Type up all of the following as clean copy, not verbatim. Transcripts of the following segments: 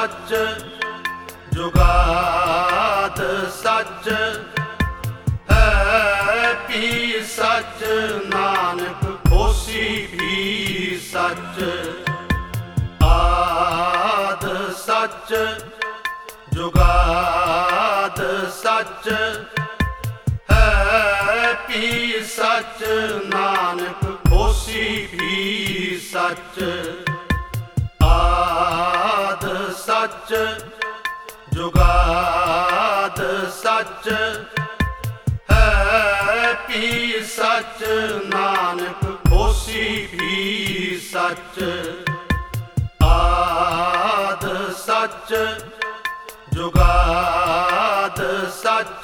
ਸੱਚ ਜੁਗਾਦ ਸੱਚ ਹੈ ਵੀ ਸੱਚ ਨਾਨਕ ਹੋਸੀ ਵੀ ਸੱਚ ਆਦ ਸੱਚ ਜੁਗਾਦ ਸੱਚ ਹੈ ਵੀ ਸੱਚ ਨਾਨਕ ਹੋਸੀ ਵੀ ਸੱਚ ਆਦ ਸੱਚ ਜੁਗਾਦ ਸੱਚ ਹੈ ਵੀ ਸੱਚ ਨਾਨਕ ਹੋਸੀ ਵੀ ਸੱਚ ਆਦ ਸੱਚ ਜੁਗਾਦ ਸੱਚ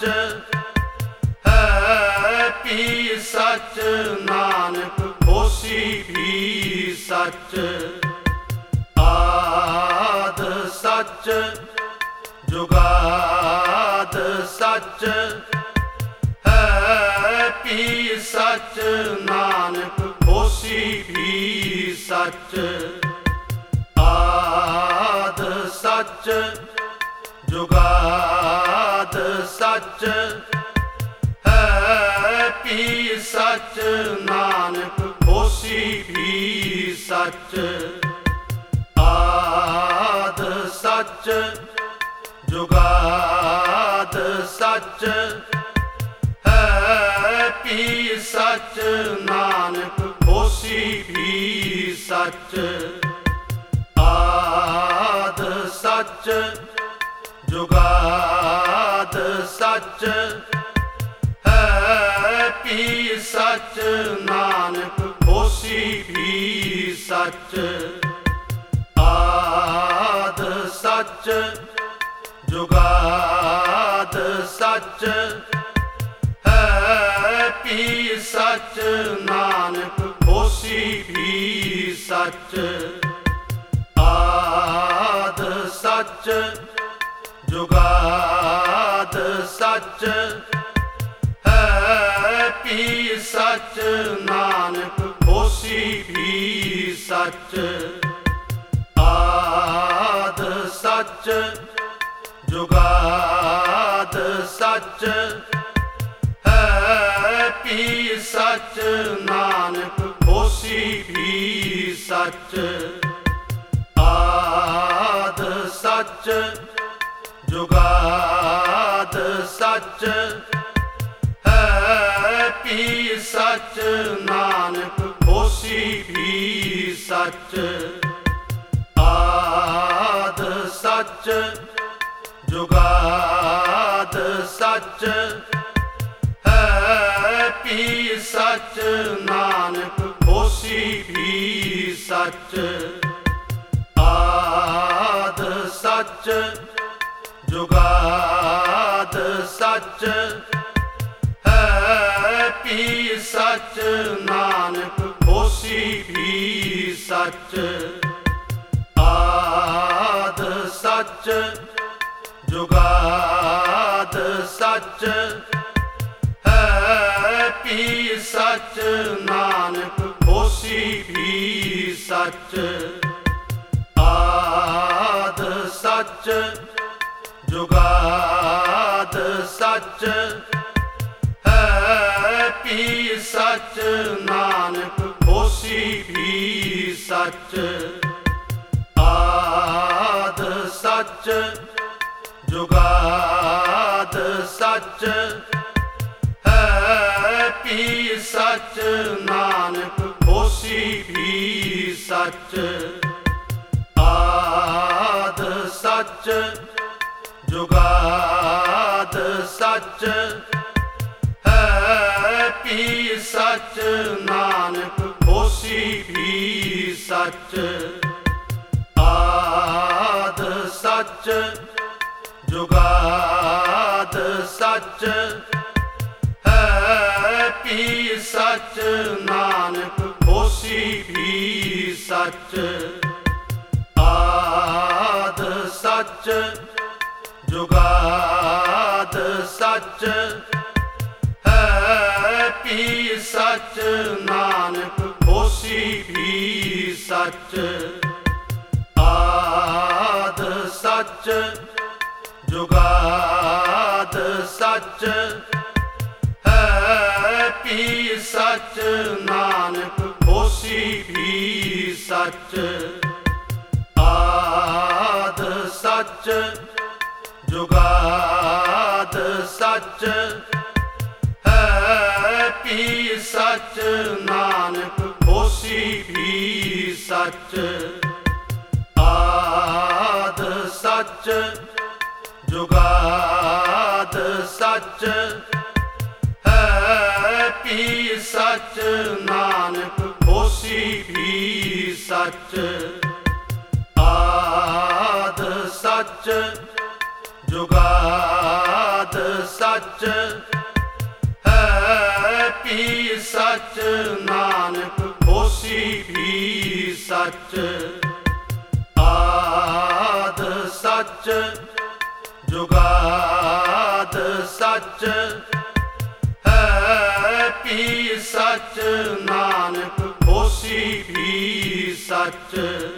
ਹੈ ਵੀ ਸੱਚ ਨਾਨਕ ਹੋਸੀ ਵੀ ਸੱਚ ਆਦ ਸੱਚ ਜੁਗਾਦ ਸੱਚ ਹੈ ਵੀ ਸੱਚ ਨਾਨਕ ਹੋਸੀ ਵੀ ਸੱਚ ਆਦ ਸੱਚ ਜੁਗਾਦ ਸੱਚ ਹੈ ਵੀ ਸੱਚ ਨਾਨਕ ਹੋਸੀ ਵੀ ਸੱਚ ਆਦ ਸੱਚ ਜੁਗਾਦ ਸੱਚ ਹੈ ਵੀ ਸੱਚ ਨਾਨਕ ਹੋਸੀ ਵੀ ਸੱਚ ਆਦ ਸੱਚ ਜੁਗਾਦ ਸੱਚ ਹੈ ਵੀ ਸੱਚ ਨਾਨਕ ਹੋਸੀ ਵੀ ਸੱਚ ਆਦ ਸੱਚ ਜੁਗਾਦ ਸੱਚ ਹੈ ਵੀ ਸੱਚ ਨਾਨਕ ਹੋਸੀ ਵੀ ਸੱਚ ਆਦ ਸੱਚ ਜੁਗਾਦ ਸੱਚ ਹੈ ਵੀ ਸੱਚ ਨਾਨਕ ਹੋਸੀ ਵੀ ਸੱਚ ਆਦ ਸੱਚ ਜੁਗਾਦ ਸੱਚ ਹੈ ਵੀ ਸੱਚ ਨਾਨਕ ਹੋਸੀ ਵੀ ਸੱਚ ਆਦ ਸੱਚ ਜੁਗਾਦ ਸੱਚ ਹੈ ਵੀ ਸੱਚ ਨਾਨਕ ਹੋਸੀ ਵੀ ਸੱਚ ਆਦ ਸੱਚ ਜੁਗਾਦ ਸੱਚ ਹੈ ਵੀ ਸੱਚ ਨਾਨਕ ਹੋਸੀ ਵੀ ਸੱਚ ਆਦ ਸੱਚ ਜੁਗਾਦ ਸੱਚ ਹੈ ਵੀ ਸੱਚ ਨਾਨਕ ਹੋਸੀ ਵੀ ਸੱਚ ਆਦ ਸੱਚ ਜੁਗਾਦ ਸੱਚ ਹੈ ਵੀ ਸੱਚ ਨਾਨਕ ਹੋਸੀ ਵੀ ਸੱਚ ਆਦ ਸੱਚ ਜੁਗਾਦ ਸੱਚ ਹੈ ਵੀ ਸੱਚ ਨਾਨਕ ਹੋਸੀ ਵੀ ਸੱਚ ਆਦ ਸੱਚ ਜੁਗਾਦ ਸੱਚ ਹੈ ਵੀ ਸੱਚ ਨਾਨਕ ਹੋਸੀ ਵੀ ਸੱਚ ਆਦ ਸੱਚ ਜੁਗਾਦ ਸੱਚ ਹੈ ਵੀ ਸੱਚ ਨਾਨਕ ਹੋਸੀ ਵੀ ਸੱਚ ਆਦ ਸੱਚ ਜੁਗਾਦ ਸੱਚ ਹੈ ਵੀ ਸੱਚ ਨਾਨਕ ਹੋਸੀ ਵੀ ਸੱਚ ਆਦ ਸੱਚ ਜੁਗਾਦ ਸੱਚ ਹੈ ਵੀ ਸੱਚ ਨਾਨਕ ਹੋਸੀ ਵੀ ਸੱਚ ਆਦ ਸੱਚ ਸੱਚ ਜੁਗਾਦ ਸੱਚ ਹੈ ਪੀ ਸੱਚ ਨਾਨਕ ਹੋਸੀ ਵੀ ਸੱਚ ਆਦ ਸੱਚ ਜੁਗਾਦ ਸੱਚ ਹੈ ਪੀ ਸੱਚ ਨਾਨਕ ਹੋਸੀ ਵੀ ਸੱਚ ਆਦ ਸੱਚ ਜੁਗਾਦ ਸੱਚ ਹੈ ਪੀ ਸੱਚ ਨਾਨਕ ਹੋਸੀ ਵੀ ਸੱਚ ਆਦ ਸੱਚ ਜੁਗਾਦ ਸੱਚ ਹੈ ਪੀ ਸੱਚ ਨਾਨਕ ਹੋਸੀ ਵੀ ਸੱਚ ਆਦ ਸੱਚ ਜੁਗਾਦ ਸੱਚ ਹੈ ਪੀ ਸੱਚ ਨਾਨਕ ਹੋਸੀ ਵੀ ਸੱਚ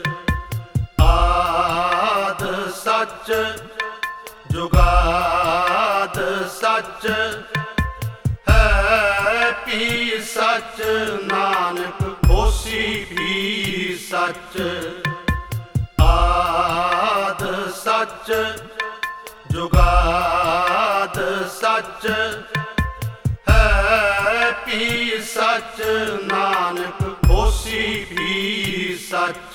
ਆਦ ਸੱਚ ਜੁਗਾਦ ਸੱਚ ਹੈ ਪੀ ਸੱਚ ਨਾਨਕ ਹੋਸੀ ਵੀ ਸੱਚ ਆਦ ਸੱਚ ਜੁਗਾਦ ਸੱਚ ਹੈ ਪੀ ਸੱਚ ਨਾਨਕ ਹੋਸੀ ਵੀ ਸੱਚ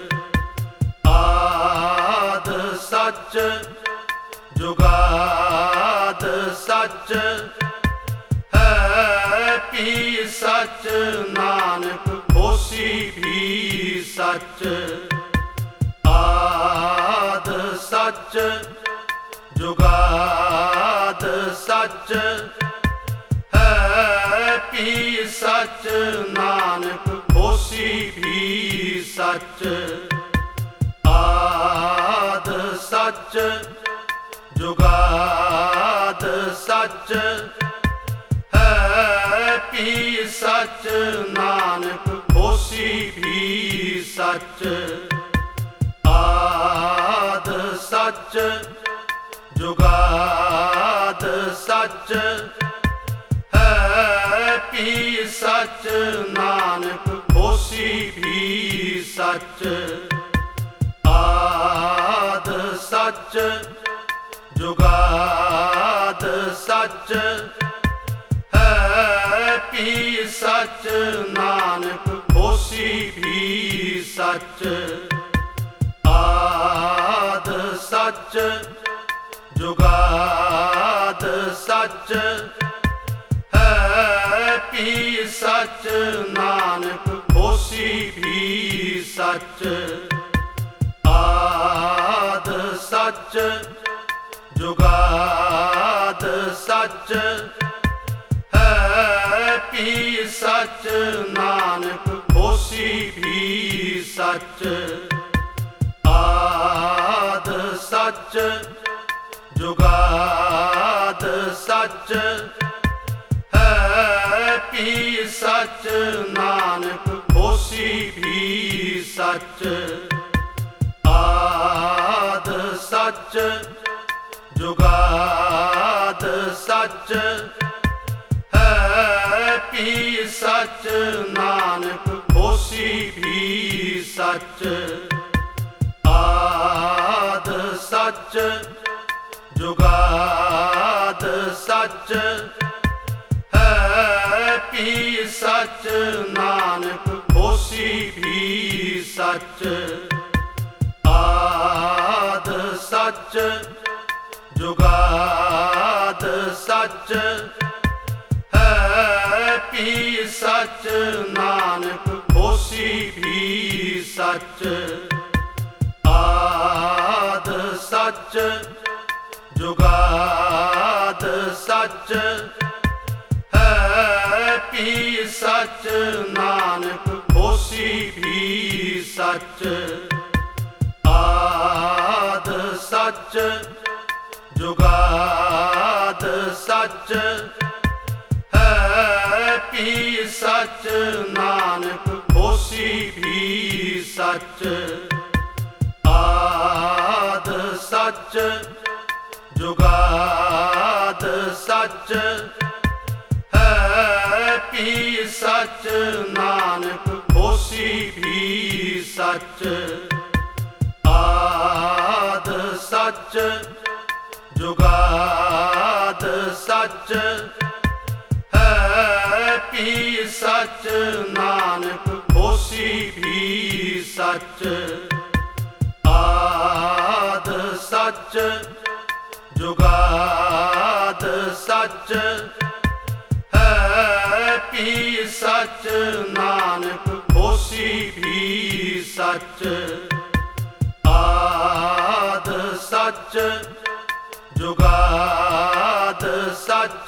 ਆਦ ਸੱਚ ਜੁਗਾਦ ਸੱਚ ਹੈ ਪੀ ਸੱਚ ਨਾਨਕ ਹੋਸੀ ਵੀ ਸੱਚ ਆਦ ਸੱਚ ਜੁਗਾਦ ਸੱਚ ਹੈ ਪੀ ਸੱਚ ਨਾਨਕ ਹੋਸੀ ਵੀ ਸੱਚ ਆਦ ਸੱਚ ਜੁਗਾਦ ਸੱਚ ਹੈ ਪੀ ਸੱਚ ਨਾਨਕ ਹੋਸੀ ਵੀ ਸੱਚ ਆਦ ਸੱਚ ਜੁਗਾਦ ਸੱਚ ਹੈ ਪੀ ਸੱਚ ਨਾਨਕ ਹੋਸੀ ਵੀ ਸੱਚ ਆਦ ਸੱਚ ਜੁਗਾਦ ਸੱਚ ਹੈ ਪੀ ਸੱਚ ਨਾਨਕ ਹੋਸੀ ਵੀ ਸੱਚ ਆਦ ਸੱਚ ਜੁਗਾਦ ਸੱਚ ਹੈ ਪੀ ਸੱਚ ਨਾਨਕ ਹੋਸੀ ਵੀ ਸੱਚ ਆਦ ਸੱਚ ਜੁਗਾਦ ਸੱਚ ਹੈ ਪੀ ਸੱਚ ਨਾਨਕ ਹੋਸੀ ਵੀ ਸੱਚ ਆਦ ਸੱਚ ਜੁਗਾਦ ਸੱਚ ਹੈ ਪੀ ਸੱਚ ਨਾਨਕ ਹੋਸੀ ਵੀ ਸੱਚ ਆਦ ਸੱਚ ਜੁਗਾਦ ਸੱਚ ਹੈ ਪੀ ਸੱਚ ਨਾਨਕ ਹੋਸੀ ਵੀ ਸੱਚ ਆਦ ਸੱਚ ਜੁਗਾਦ ਸੱਚ ਹੈ ਪੀ ਸੱਚ ਨਾਨਕ ਹੋਸੀ ਵੀ ਸੱਚ ਆਦ ਸੱਚ ਜੁਗਾਦ ਸੱਚ ਹੈ ਪੀ ਸੱਚ ਨਾਨਕ ਹੋਸੀ ਵੀ ਸੱਚ ਆਦ ਸੱਚ ਜੁਗਾਦ ਸੱਚ ਹੈ ਪੀ ਸੱਚ ਨਾਨਕ ਹੋਸੀ ਵੀ ਸੱਚ ਆਦ ਸੱਚ ਜੁਗਾਦ ਸੱਚ ਹੈ ਪੀ ਸੱਚ ਨਾਨਕ ਹੋਸੀ ਵੀ ਸੱਚ ਆਦ ਸੱਚ ਸੱਚ ਜੁਗਾਦ ਸੱਚ ਹੈ ਪੀ ਸੱਚ ਨਾਨਕ ਹੋਸੀ ਵੀ ਸੱਚ ਆਦ ਸੱਚ ਜੁਗਾਦ ਸੱਚ ਹੈ ਪੀ ਸੱਚ ਨਾਨਕ ਹੋਸੀ ਵੀ ਸੱਚ ਆਦ ਸੱਚ ਜੁਗਾਦ ਸੱਚ ਹੈ ਪੀ ਸੱਚ ਨਾਨਕ ਹੋਸੀ ਵੀ ਸੱਚ ਆਦ ਸੱਚ ਜੁਗਾਦ ਸੱਚ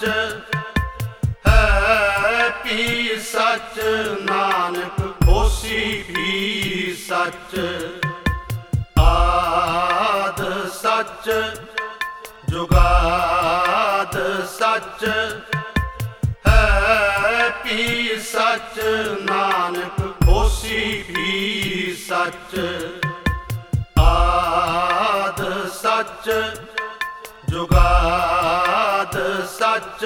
ਹੈ ਪੀ ਸੱਚ ਨਾਨਕ ਹੋਸੀ ਵੀ ਸੱਚ ਆਦ ਸੱਚ ਜੁਗਾਦ ਸੱਚ ਹੈ ਪੀ ਸੱਚ ਨਾਨਕ ਹੋਸੀ ਵੀ ਸੱਚ ਆਦ ਸੱਚ ਜੁਗਾਦ ਸੱਚ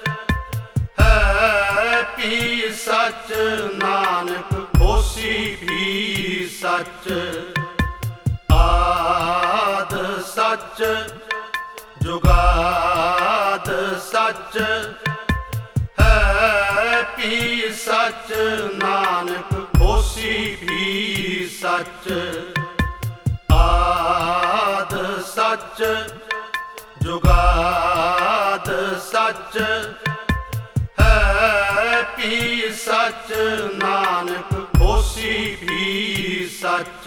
ਹੈ ਪੀ ਸੱਚ ਨਾਨਕ ਹੋਸੀ ਵੀ ਸੱਚ ਆਦ ਸੱਚ ਜੁਗਾਦ ਸੱਚ ਹੈ ਪੀ ਸੱਚ ਨਾਨਕ ਹੋਸੀ ਵੀ ਸੱਚ ਆਦ ਸੱਚ ਜੁਗਾਦ ਸੱਚ ਹੈ ਪੀ ਸੱਚ ਨਾਨਕ ਹੋਸੀ ਵੀ ਸੱਚ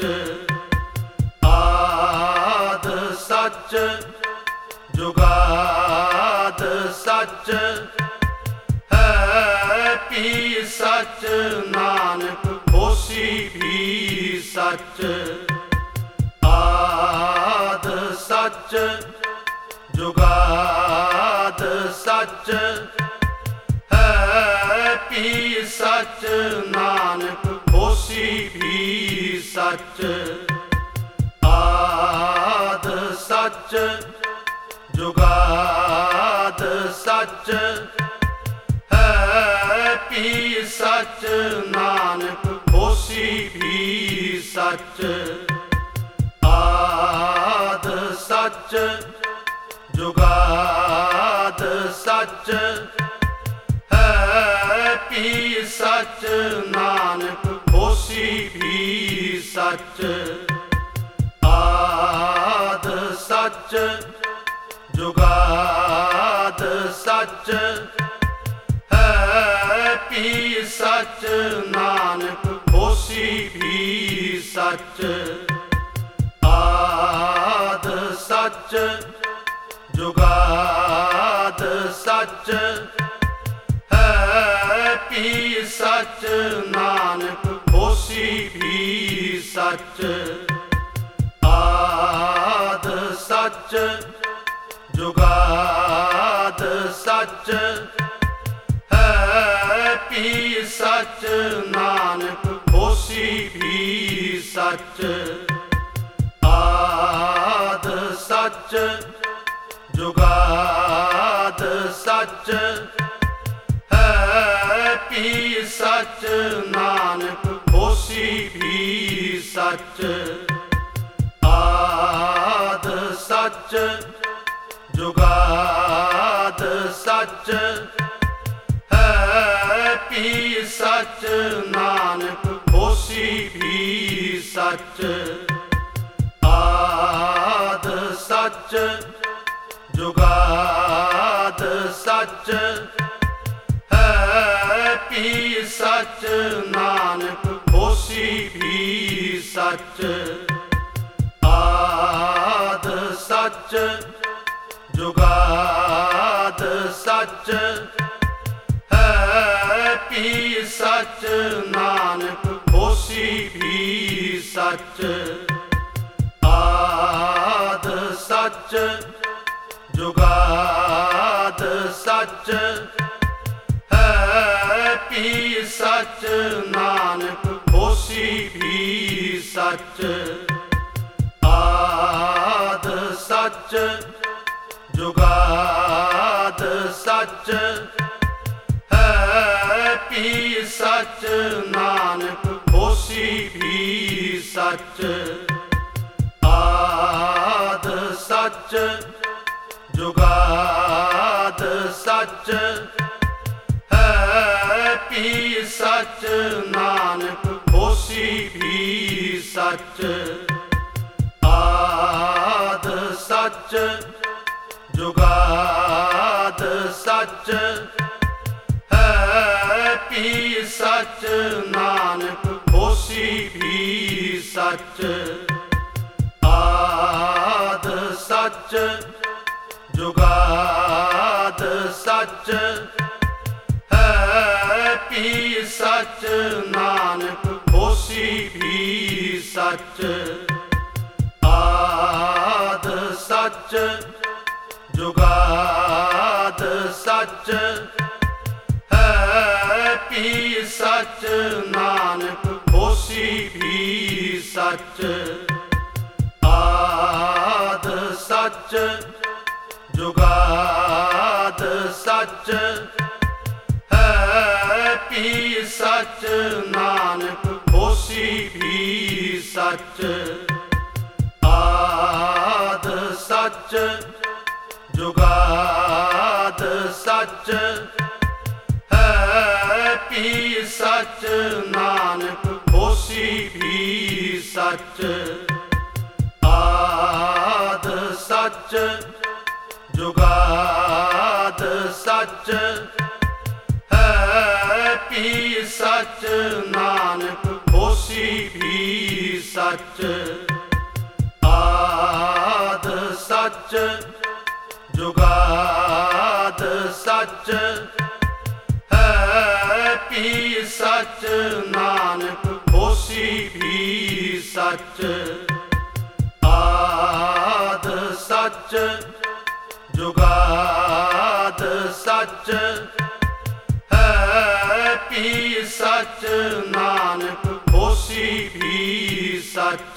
ਆਦ ਸੱਚ ਜੁਗਾਦ ਸੱਚ ਹੈ ਪੀ ਸੱਚ ਨਾਨਕ ਹੋਸੀ ਵੀ ਸੱਚ ਆਦ ਸੱਚ ਜੁਗਾਦ ਸੱਚ ਹੈ ਪੀ ਸੱਚ ਨਾਨਕ ਹੋਸੀ ਵੀ ਸੱਚ ਆਦ ਸੱਚ ਜੁਗਾਦ ਸੱਚ ਹੈ ਪੀ ਸੱਚ ਨਾਨਕ ਹੋਸੀ ਵੀ ਸੱਚ ਆਦ ਸੱਚ ਜੁਗਾਦ ਸੱਚ ਹੈ ਪੀ ਸੱਚ ਨਾਨਕ ਹੋਸੀ ਵੀ ਸੱਚ ਆਦ ਸੱਚ ਜੁਗਾਦ ਸੱਚ ਹੈ ਪੀ ਸੱਚ ਨਾਨਕ ਹੋਸੀ ਵੀ ਸੱਚ ਆਦ ਸੱਚ ਜੁਗਾਦ ਸੱਚ ਹੈ ਪੀ ਸੱਚ ਨਾਨਕ ਹੋਸੀ ਵੀ ਸੱਚ ਆਦ ਸੱਚ ਜੁਗਾਦ ਸੱਚ ਹੈ ਪੀ ਸੱਚ ਨਾਨਕ ਹੋਸੀ ਵੀ ਸੱਚ ਆਦ ਸੱਚ ਜੁਗਾਦ ਸੱਚ ਹੈ ਪੀ ਸੱਚ ਨਾਨਕ ਹੋਸੀ ਵੀ ਸੱਚ ਆਦ ਸੱਚ ਜੁਗਾਦ ਸੱਚ ਹੈ ਪੀ ਸੱਚ ਨਾਨਕ ਹੋਸੀ ਵੀ ਸੱਚ ਆਦ ਸੱਚ ਜੁਗਾਦ ਸੱਚ ਹੈ ਪੀ ਸੱਚ ਨਾਨਕ ਹੋਸੀ ਵੀ ਸੱਚ ਆਦ ਸੱਚ ਜੁਗਾਦ ਸੱਚ ਹੈ ਪੀ ਸੱਚ ਨਾਨਕ ਹੋਸੀ ਵੀ ਸੱਚ ਆਦ ਸੱਚ ਜੁਗਾਦ ਸੱਚ ਹੈ ਪੀ ਸੱਚ ਨਾਨਕ ਹੋਸੀ ਵੀ ਸੱਚ ਆਦ ਸੱਚ ਸੱਚ ਜੁਗਾਦ ਸੱਚ ਹੈ ਪੀ ਸੱਚ ਨਾਨਕ ਹੋਸੀ ਵੀ ਸੱਚ ਆਦ ਸੱਚ ਜੁਗਾਦ ਸੱਚ ਹੈ ਪੀ ਸੱਚ ਨਾਨਕ ਹੋਸੀ ਵੀ ਸੱਚ ਆਦ ਸੱਚ ਜੁਗਾਦ ਸੱਚ ਹੈ ਪੀ ਸੱਚ ਨਾਨਕ ਹੋਸੀ ਵੀ ਸੱਚ ਆਦ ਸੱਚ ਜੁਗਾਦ ਸੱਚ ਹੈ ਪੀ ਸੱਚ ਨਾਨਕ ਹੋਸੀ ਵੀ ਸੱਚ ਆਦ ਸੱਚ ਜੁਗਾਦ ਸੱਚ ਹੈ ਪੀ ਸੱਚ ਨਾਨਕ ਹੋਸੀ ਵੀ ਸੱਚ ਆਦ ਸੱਚ ਜੁਗਾਦ ਸੱਚ ਹੈ ਪੀ ਸੱਚ ਨਾਨਕ ਹੋਸੀ ਵੀ ਸੱਚ ਆਦ ਸੱਚ ਜੁਗਾਦ ਸੱਚ ਹੈ ਪੀ ਸੱਚ ਨਾਨਕ ਹੋਸੀ ਵੀ ਸੱਚ ਆਦ ਸੱਚ ਜੁਗਾਦ ਸੱਚ ਹੈ ਪੀ ਸੱਚ ਨਾਨਕ ਹੋਸੀ ਵੀ ਸੱਚ ਆਦ ਸੱਚ ਜੁਗਾਦ ਸੱਚ ਹੈ ਪੀ ਸੱਚ ਨਾਨਕ ਹੋਸੀ ਵੀ ਸੱਚ ਆਦ ਸੱਚ ਜੁਗਾਦ ਸੱਚ ਹੈ ਪੀ ਸੱਚ ਨਾਨਕ ਹੋਸੀ ਵੀ ਸੱਚ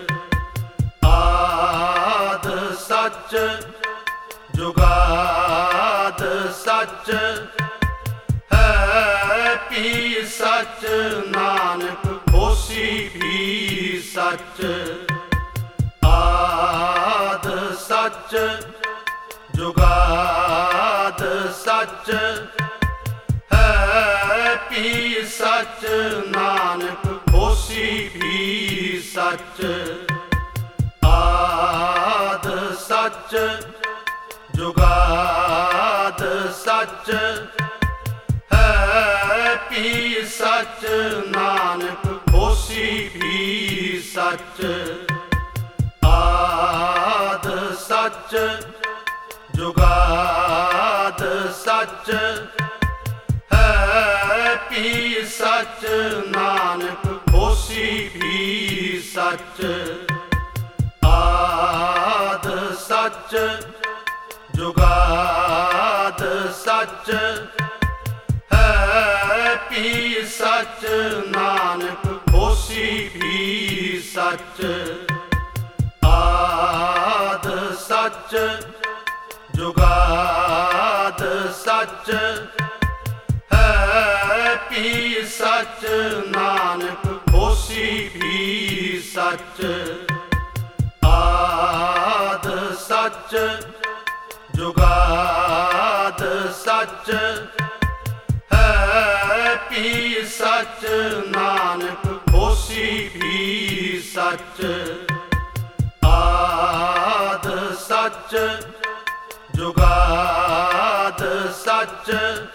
ਆਦ ਸੱਚ ਜੁਗਾਦ ਸੱਚ ਹੈ ਪੀ ਸੱਚ ਨਾਨਕ ਹੋਸੀ ਵੀ ਸੱਚ ਆਦ ਸੱਚ ਜੁਗਾਦ ਸੱਚ ਹੈ ਪੀ ਸੱਚ ਨਾਨਕ ਹੋਸੀ ਵੀ ਸੱਚ ਆਦ ਸੱਚ ਜੁਗਾਦ ਸੱਚ ਹੈ ਪੀ ਸੱਚ ਨਾਨਕ ਹੋਸੀ ਵੀ ਸੱਚ ਆਦ ਸੱਚ ਜੁਗਾਦ ਸੱਚ ਹੈ ਪੀ ਸੱਚ ਨਾਨਕ ਹੋਸੀ ਵੀ ਸੱਚ ਆਦ ਸੱਚ ਜੁਗਾਦ ਸੱਚ ਹੈ ਪੀ ਸੱਚ ਨਾਨਕ ਹੋਸੀ ਵੀ ਸੱਚ ਆਦ ਸੱਚ ਜੁਗਾਦ ਸੱਚ ਹੈ ਪੀ ਸੱਚ ਨਾਨਕ ਹੋਸੀ ਵੀ ਸੱਚ ਆਦ ਸੱਚ ਜੁਗਾਦ ਸੱਚ ਹੈ ਪੀ ਸੱਚ ਨਾਨਕ ਹੋਸੀ ਵੀ ਸੱਚ ਆਦ ਸੱਚ ਜੁਗਾਦ ਸੱਚ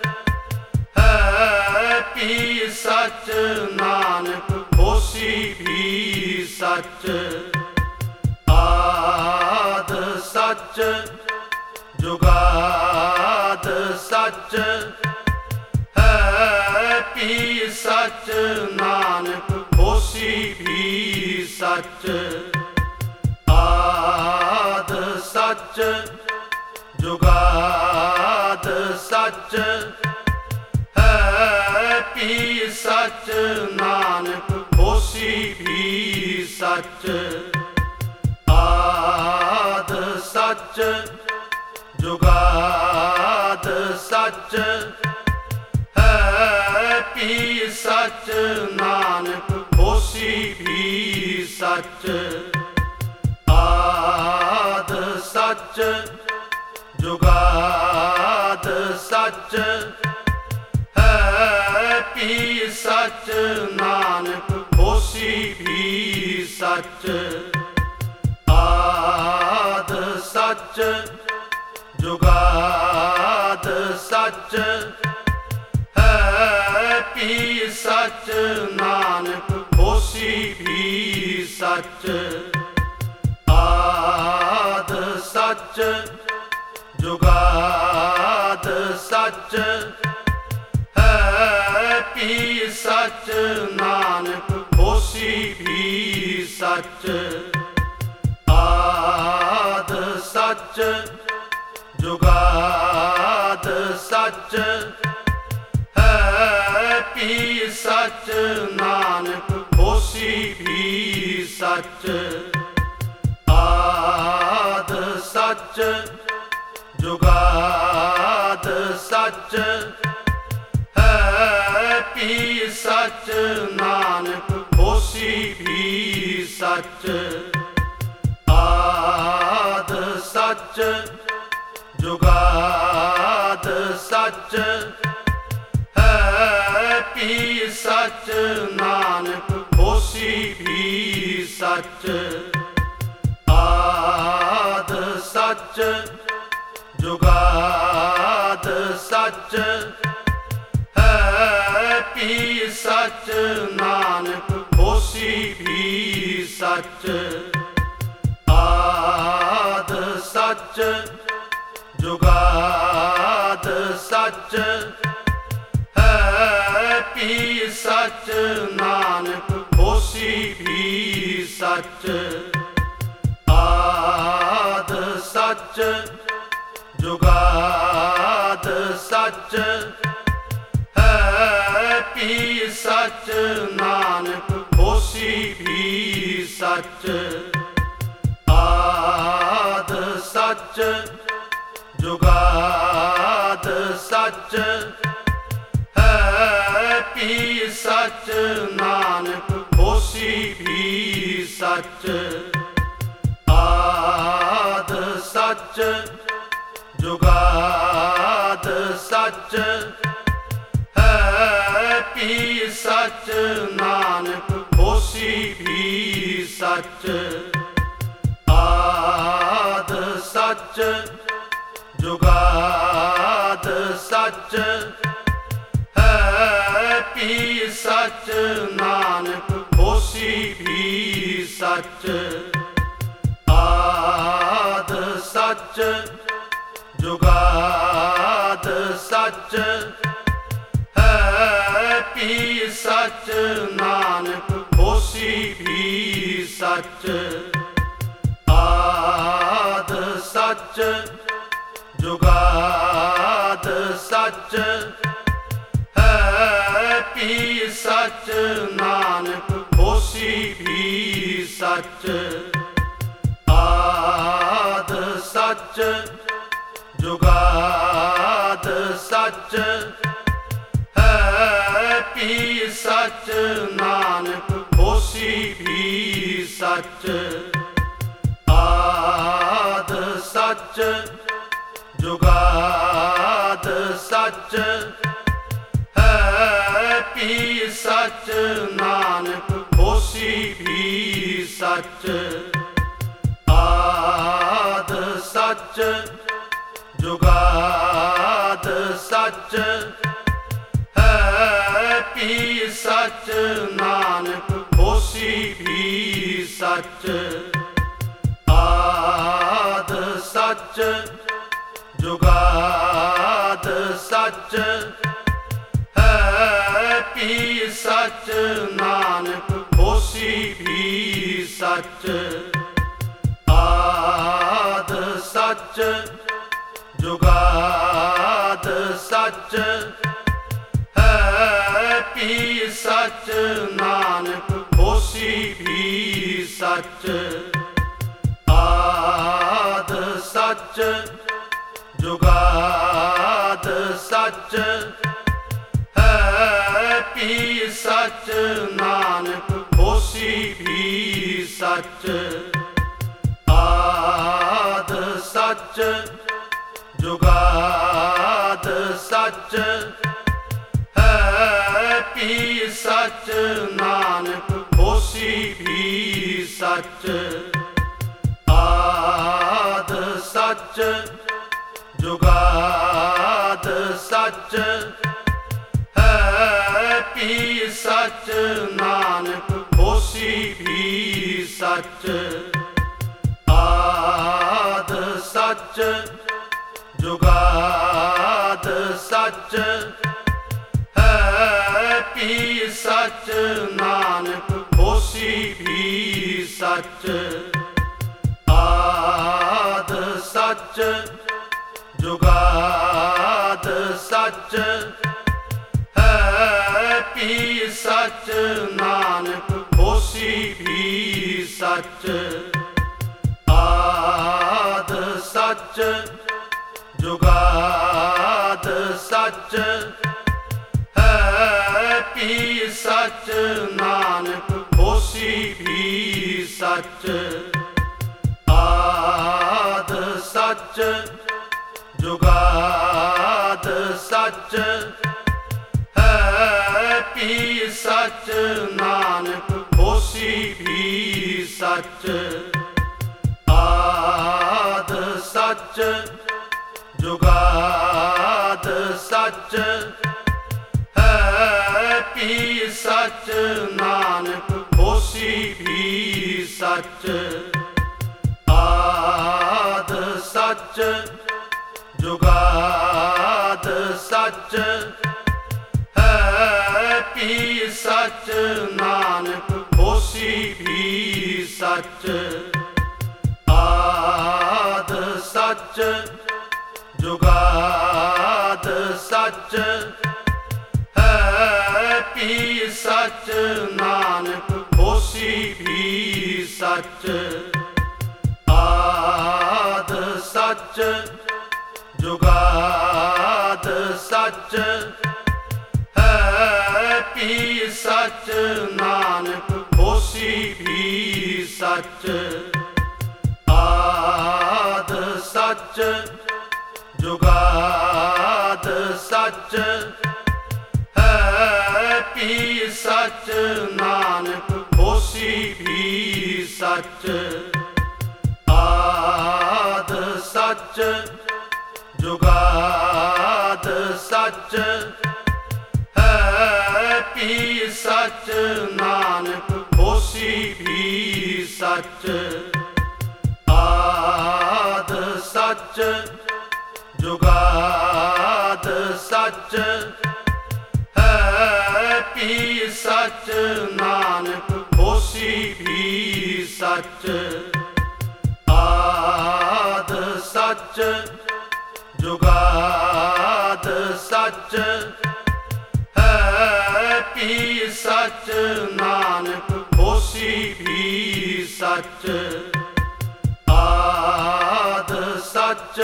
ਹੈ ਪੀ ਸੱਚ ਨਾਨਕ ਹੋਸੀ ਵੀ ਸੱਚ ਆਦ ਸੱਚ ਜੁਗਾਦ ਸੱਚ ਹੈ ਪੀ ਸੱਚ ਨਾਨਕ ਹੋਸੀ ਵੀ ਸੱਚ ਆਦ ਸੱਚ ਜੁਗਾਦ ਸੱਚ ਹੈ ਪੀ ਸੱਚ ਨਾਨਕ ਹੋਸੀ ਵੀ ਸੱਚ ਆਦ ਸੱਚ ਸੱਚ ਜੁਗਾਦ ਸੱਚ ਹੈ ਪੀ ਸੱਚ ਨਾਨਕ ਹੋਸੀ ਵੀ ਸੱਚ ਆਦ ਸੱਚ ਜੁਗਾਦ ਸੱਚ ਹੈ ਪੀ ਸੱਚ ਨਾਨਕ ਹੋਸੀ ਵੀ ਸੱਚ ਆਦ ਸੱਚ ਜੁਗਾਦ ਸੱਚ ਹੈ ਪੀ ਸੱਚ ਨਾਨਕ ਹੋਸੀ ਵੀ ਸੱਚ ਆਦ ਸੱਚ ਜੁਗਾਦ ਸੱਚ ਹੈ ਪੀ ਸੱਚ ਨਾਨਕ ਹੋਸੀ ਵੀ ਸੱਚ ਆਦ ਸੱਚ ਜੁਗਾਦ ਸੱਚ ਹੈ ਪੀ ਸੱਚ ਨਾਨਕ ਹੋਸੀ ਵੀ ਸੱਚ ਆਦ ਸੱਚ ਜੁਗਾਦ ਸੱਚ ਹੈ ਪੀ ਸੱਚ ਨਾਨਕ ਹੋਸੀ ਵੀ ਸੱਚ ਆਦ ਸੱਚ ਜੁਗਾਦ ਸੱਚ ਹੈ ਪੀ ਸੱਚ ਨਾਨਕ ਹੋਸੀ ਵੀ ਸੱਚ ਆਦ ਸੱਚ ਜੁਗਾਦ ਸੱਚ ਹੈ ਪੀ ਸੱਚ ਨਾਨਕ ਹੋਸੀ ਵੀ ਸੱਚ ਆਦ ਸੱਚ ਜੁਗਾਦ ਸੱਚ ਹੈ ਪੀ ਸੱਚ ਨਾਨਕ ਹੋਸੀ ਵੀ ਸੱਚ ਆਦ ਸੱਚ ਜੁਗਾਦ ਸੱਚ ਹੈ ਪੀ ਸੱਚ ਨਾਨਕ ਹੋਸੀ ਵੀ ਸੱਚ ਆਦ ਸੱਚ ਜੁਗਾਦ ਸੱਚ ਹੈ ਪੀ ਸੱਚ ਨਾਨਕ ਹੋਸੀ ਵੀ ਸੱਚ ਆਦ ਸੱਚ ਜੁਗਾਦ ਸੱਚ ਹੈ ਪੀ ਸੱਚ ਨਾਨਕ ਹੋਸੀ ਵੀ ਸੱਚ ਆਦ ਸੱਚ ਜੁਗਾਦ ਸੱਚ ਹੈ ਪੀ ਸੱਚ ਨਾਨਕ ਹੋਸੀ ਵੀ ਸੱਚ ਆਦ ਸੱਚ ਜੁਗਾਦ ਸੱਚ ਹੈ ਪੀ ਸੱਚ ਨਾਨਕ ਹੋਸੀ ਵੀ ਸੱਚ ਆਦ ਸੱਚ ਜੁਗਾਦ ਸੱਚ ਹੈ ਪੀ ਸੱਚ ਨਾਨਕ ਹੋਸੀ ਵੀ ਸੱਚ ਆਦ ਸੱਚ ਜੁਗਾਦ ਸੱਚ ਹੈ ਪੀ ਸੱਚ ਨਾਨਕ ਹੋਸੀ ਵੀ ਸੱਚ ਆਦ ਸੱਚ ਜੁਗਾਦ ਸੱਚ ਹੈ ਪੀ ਸੱਚ ਨਾਨਕ ਹੋਸੀ ਵੀ ਸੱਚ ਆਦ ਸੱਚ ਜੁਗਾਦ ਸੱਚ ਹੈ ਪੀ ਸੱਚ ਨਾਨਕ ਹੋਸੀ ਵੀ ਸੱਚ ਆਦ ਸੱਚ ਜੁਗਾਦ ਸੱਚ ਹੈ ਪੀ ਸੱਚ ਨਾਨਕ ਹੋਸੀ ਵੀ ਸੱਚ ਆਦ ਸੱਚ ਜੁਗਾਦ ਸੱਚ ਹੈ ਪੀ ਸੱਚ ਨਾਨਕ ਹੋਸੀ ਵੀ ਸੱਚ ਆਦ ਸੱਚ ਸੱਚ ਜੁਗਾਦ ਸੱਚ ਹੈ ਪੀ ਸੱਚ ਨਾਨਕ ਹੋਸੀ ਵੀ ਸੱਚ ਆਦ ਸੱਚ ਜੁਗਾਦ ਸੱਚ ਹੈ ਪੀ ਸੱਚ ਨਾਨਕ ਹੋਸੀ ਵੀ ਸੱਚ ਆਦ ਸੱਚ ਜੁਗਾਦ ਸੱਚ ਹੈ ਪੀ ਸੱਚ ਨਾਨਕ ਹੋਸੀ ਵੀ ਸੱਚ ਆਦ ਸੱਚ ਜੁਗਾਦ ਸੱਚ ਹੈ ਪੀ ਸੱਚ ਨਾਨਕ ਹੋਸੀ ਵੀ ਸੱਚ ਆਦ ਸੱਚ ਜੁਗਾਦ ਸੱਚ ਹੈ ਪੀ ਸੱਚ ਨਾਨਕ ਹੋਸੀ ਵੀ ਸੱਚ ਆਦ ਸੱਚ ਜੁਗਾਦ ਸੱਚ ਹੈ ਪੀ ਸੱਚ ਨਾਨਕ ਹੋਸੀ ਵੀ ਸੱਚ ਆਦ ਸੱਚ ਜੁਗਾਦ ਸੱਚ ਹੈ ਪੀ ਸੱਚ ਨਾਨਕ ਹੋਸੀ ਵੀ ਸੱਚ ਆਦ ਸੱਚ ਜੁਗਾਦ ਸੱਚ ਹੈ ਪੀ ਸੱਚ ਨਾਨਕ ਹੋਸੀ ਵੀ ਸੱਚ ਆਦ ਸੱਚ ਜੁਗਾਦ ਸੱਚ ਹੈ ਪੀ ਸੱਚ ਨਾਨਕ ਹੋਸੀ ਵੀ ਸੱਚ ਆਦ ਸੱਚ ਜੁਗਾਦ ਸੱਚ ਹੈ ਪੀ ਸੱਚ ਨਾਨਕ ਹੋਸੀ ਵੀ ਸੱਚ ਆਦ ਸੱਚ ਜੁਗਾਦ ਸੱਚ ਹੈ ਪੀ ਸੱਚ ਨਾਨਕ ਹੋਸੀ ਵੀ ਸੱਚ ਆਦ ਸੱਚ ਜੁਗਾਦ ਸੱਚ ਹੈ ਪੀ ਸੱਚ ਨਾਨਕ ਹੋਸੀ ਵੀ ਸੱਚ ਆਦ ਸੱਚ ਜੁਗਾਦ ਸੱਚ ਹੈ ਪੀ ਸੱਚ ਨਾਨਕ ਹੋਸੀ ਵੀ ਸੱਚ ਆਦ ਸੱਚ ਜੁਗਾਦ ਸੱਚ ਹੈ ਪੀ ਸੱਚ ਨਾਨਕ ਹੋਸੀ ਵੀ ਸੱਚ ਆਦ ਸੱਚ ਜੁਗਾਦ ਸੱਚ ਹੈ ਪੀ ਸੱਚ ਨਾਨਕ ਹੋਸੀ ਵੀ ਸੱਚ ਆਦ ਸੱਚ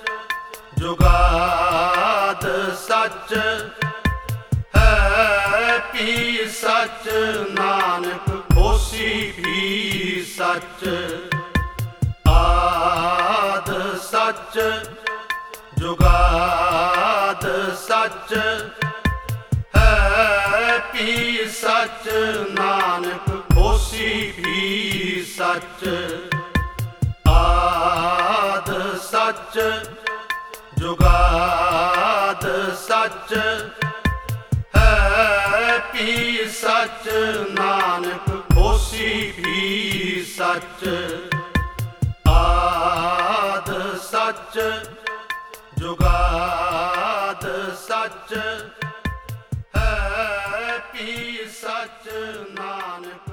ਜੁਗਾਦ ਸੱਚ ਹੈ ਪੀ ਸੱਚ ਨਾਨਕ ਹੋਸੀ ਵੀ ਸੱਚ ਆਦ ਸੱਚ ਜੁਗਾਦ ਸੱਚ ਹੈ ਪੀ ਸੱਚ ਨਾਨਕ ਹੋਸੀ ਵੀ ਸੱਚ ਆਦ ਸੱਚ ਜੁਗਾਦ ਸੱਚ ਹੈ ਪੀ ਸੱਚ ਨਾਨਕ ਹੋਸੀ ਵੀ ਸੱਚ ਆਦ ਸੱਚ ਜੁਗਾਦ ਸੱਚ ਹੈ ਪੀ ਸੱਚ ਨਾਨਕ